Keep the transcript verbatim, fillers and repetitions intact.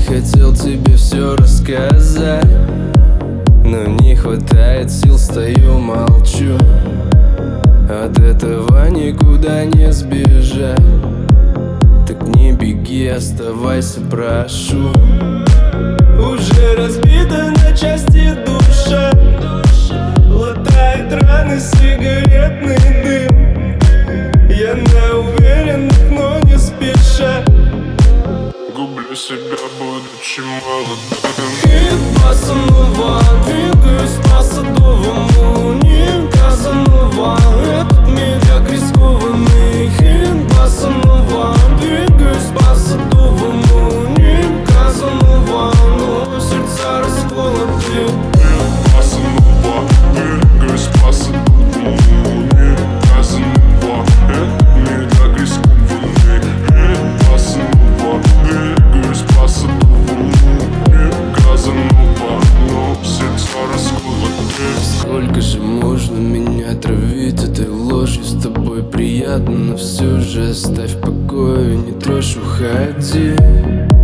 хотел тебе все рассказать, но не хватает сил, стою, молчу. От этого никуда не сбежать. Так не беги, оставайся, прошу. Уже разбита на части душа, латает раны сигаретный дым. Я на уверенных, но не спеша гублю себя, будучи молодым. Хит Казанова, двигаюсь по Садовому. Не Казанова, этот мир как рискованный. Хит Казанова, двигаюсь по Садовому. Не Казанова, но сердца расколоты. Хит Казанова, двигаюсь по Садовому. Не Казанова, этот мир как рискованный. Хит Казанова, двигаюсь по Садовому. Не Казанова, но сердца расколоты. Сколько же можно меня травить этой ложью? С тобой приятно, но все же оставь в покое, не трожь, уходи.